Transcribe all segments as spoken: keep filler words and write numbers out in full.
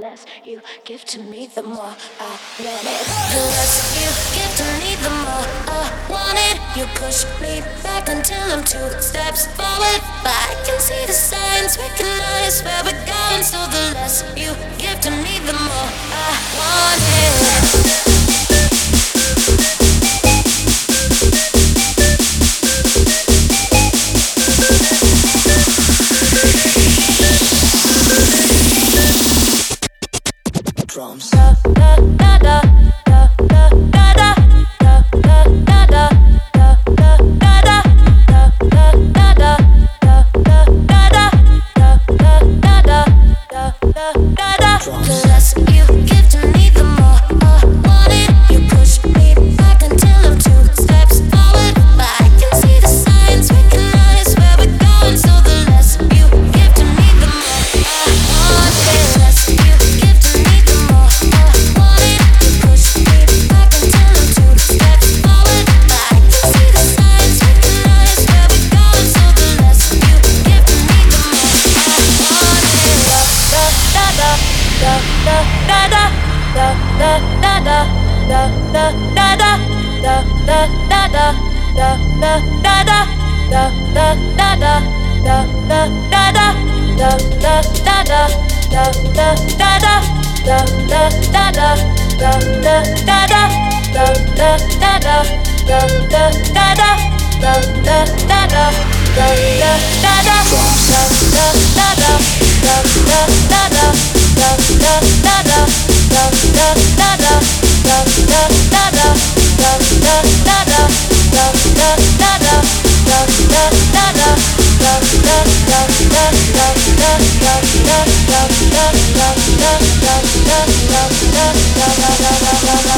less you give to me, the more I want it. The less you give to me, the more I want it. You push me back until I'm two steps forward, but I can see the signs, recognize where we're going. So the less you give to me, the more I want it. Drums.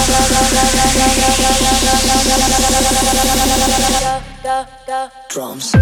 Drums.